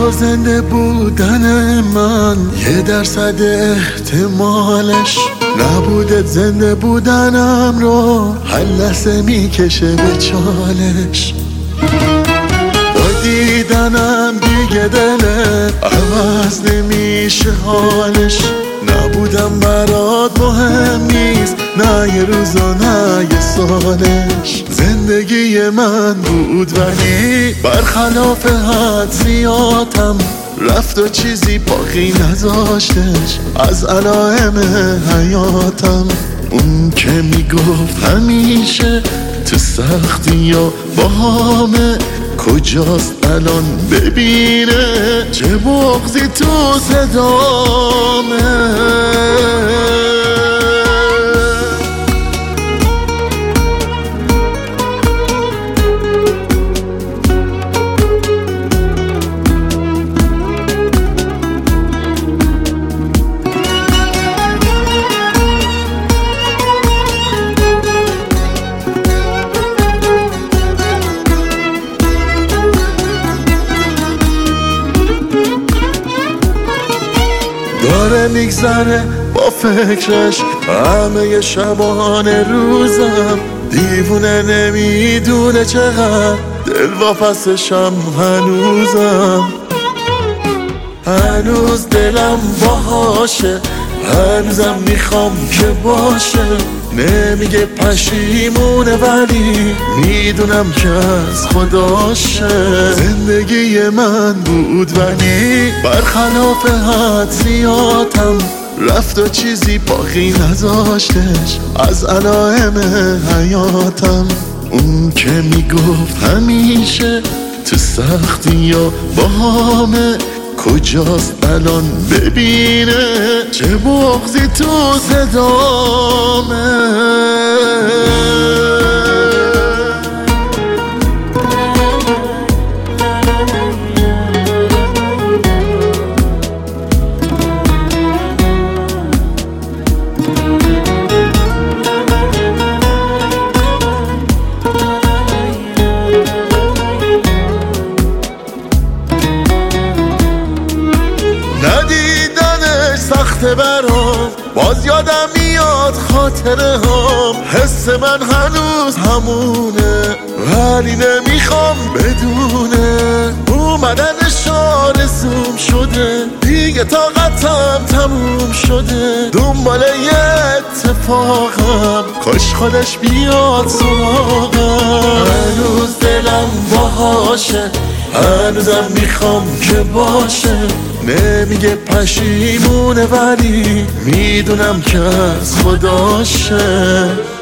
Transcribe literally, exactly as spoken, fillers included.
تو زنده بودن من یه درصد احتمالش نبودت زنده بودنم رو هر لحظه میکشه به چالش. با دیدنم دیگه دلت عوض نمیشه حالش. نبودم برات مهم نیست، نه یه روز و نه یه سالش. زندگی من بود ولی برخلاف حد زیادم رفت و چیزی باقی نذاشتش از علائم حیاتم. اون که میگفت همیشه تو سختی یا با همه کجاست الان ببینه چه بغضی تو صدامه. داره میگذره با فکرش همه شبانه روزم. دیوونه نمیدونه چقدر دل واپسشم هنوزم. هنوز دلم باهاشه، هنوزم میخوام که باشه. نمیگه پشیمونه ولی میدونم که از خداشه. زندگی من بود ولی برخلاف حد زیادم رفت و چیزی باقی نذاشتش از علائم حیاتم. اون که میگفت همیشه تو سختی یا با همه کجاست الان ببینه چه بغضی تو صدامه. ندیدنش سخته برام، باز یادم میاد خاطره هم. حس من هنوز همونه ولی نمیخوام بدونه. اومدنش آرزوم شده دیگه طاقتم تموم شده. دنبال یه اتفاقم کاش خودش بیاد سراغم. هنوز دلم باهاشه، هنوزم میخوام که باشه. نمیگه پشیمونه ولی میدونم که از خداشه.